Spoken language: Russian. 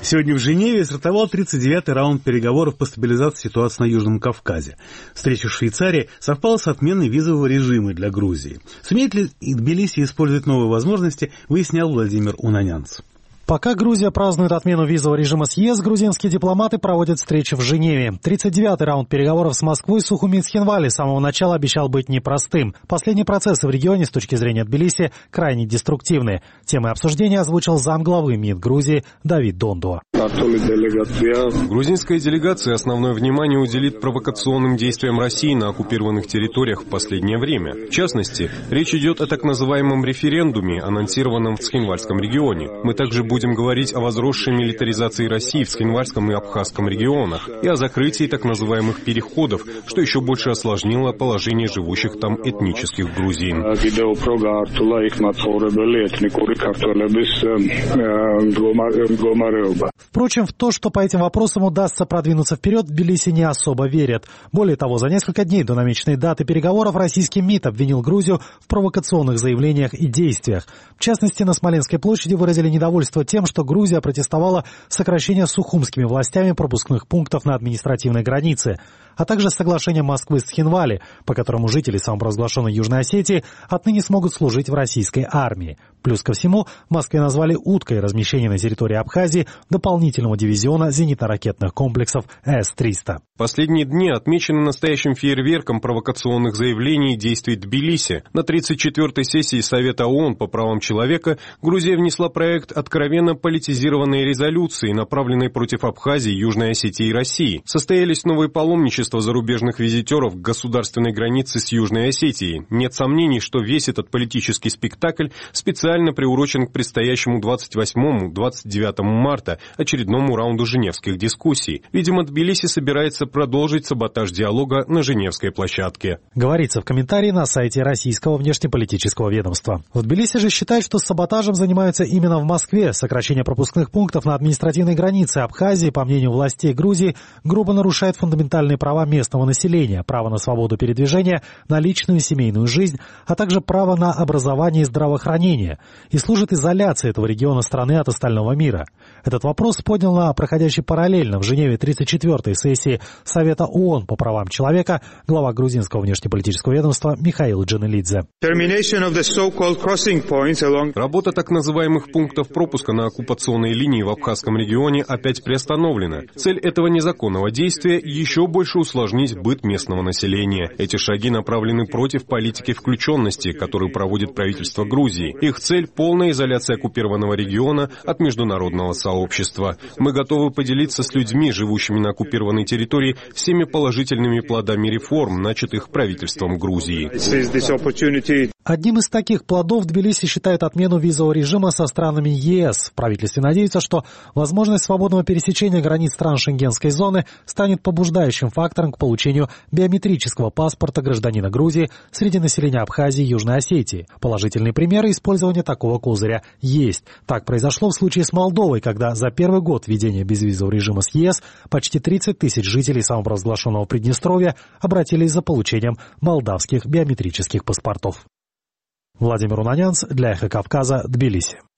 Сегодня в Женеве стартовал 39-й раунд переговоров по стабилизации ситуации на Южном Кавказе. Встреча в Швейцарии совпала с отменой визового режима для Грузии. Сумеет ли Тбилиси использовать новые возможности, выяснял Владимир Унанянц. Пока Грузия празднует отмену визового режима с ЕС, грузинские дипломаты проводят встречи в Женеве. 39-й раунд переговоров с Москвой Сухумин Схинвали с самого начала обещал быть непростым. Последние процессы в регионе с точки зрения Тбилиси крайне деструктивны. Темы обсуждения озвучил замглавы МИД Грузии Давид Дондуа. Грузинская делегация основное внимание уделит провокационным действиям России на оккупированных территориях в последнее время. В частности, речь идет о так называемом референдуме, анонсированном в Цхинвальском регионе. Мы также будем говорить о возросшей милитаризации России в Цхинвальском и Абхазском регионах и о закрытии так называемых переходов, что еще больше осложнило положение живущих там этнических грузин. Впрочем, в то, что по этим вопросам удастся продвинуться вперед, в Тбилиси не особо верят. Более того, за несколько дней до намеченной даты переговоров российский МИД обвинил Грузию в провокационных заявлениях и действиях. В частности, на Смоленской площади выразили недовольство тем, что Грузия протестовала сокращение сухумскими властями пропускных пунктов на административной границе, а также соглашение Москвы с Тхинвали, по которому жители самопровозглашенной Южной Осетии отныне смогут служить в российской армии. Плюс ко всему, в Москве назвали уткой размещение на территории Абхазии дополнительного дивизиона зенитно-ракетных комплексов С-300. Последние дни отмечены настоящим фейерверком провокационных заявлений и действий Тбилиси. На 34-й сессии Совета ООН по правам человека Грузия внесла проект откровенно политизированной резолюции, направленной против Абхазии, Южной Осетии и России. Состоялись новые паломничества зарубежных визитеров к государственной границе с Южной Осетией. Нет сомнений, что весь этот политический спектакль специально приурочен к предстоящему 28-29 марта очередному раунду женевских дискуссий. Видимо, Тбилиси собирается продолжить саботаж диалога на женевской площадке. Говорится в комментарии на сайте российского внешнеполитического ведомства. В Тбилиси же считают, что саботажем занимаются именно в Москве. Сокращение пропускных пунктов на административной границе Абхазии, по мнению властей Грузии, грубо нарушает фундаментальные права местного населения, право на свободу передвижения, на личную и семейную жизнь, а также право на образование и здравоохранение, и служит изоляции этого региона страны от остального мира. Этот вопрос поднял на проходящей параллельно в Женеве 34-й сессии Совета ООН по правам человека глава грузинского внешнеполитического ведомства Михаил Джанелидзе. Работа так называемых пунктов пропуска на оккупационной линии в Абхазском регионе опять приостановлена. Цель этого незаконного действия – еще больше усложнить быт местного населения. Эти шаги направлены против политики включенности, которую проводит правительство Грузии. Их цель – полная изоляция оккупированного региона от международного сообщества. Мы готовы поделиться с людьми, живущими на оккупированной территории, всеми положительными плодами реформ, начатых правительством Грузии. Одним из таких плодов Тбилиси считают отмену визового режима со странами ЕС. В правительстве надеются, что возможность свободного пересечения границ стран Шенгенской зоны станет побуждающим фактором к получению биометрического паспорта гражданина Грузии среди населения Абхазии и Южной Осетии. Положительные примеры использования такого козыря есть. Так произошло в случае с Молдовой, когда за первый год введения безвизового режима с ЕС почти 30 тысяч жителей самопровозглашенного Приднестровья обратились за получением молдавских биометрических паспортов. Владимир Унанянц для Эхо Кавказа, Тбилиси.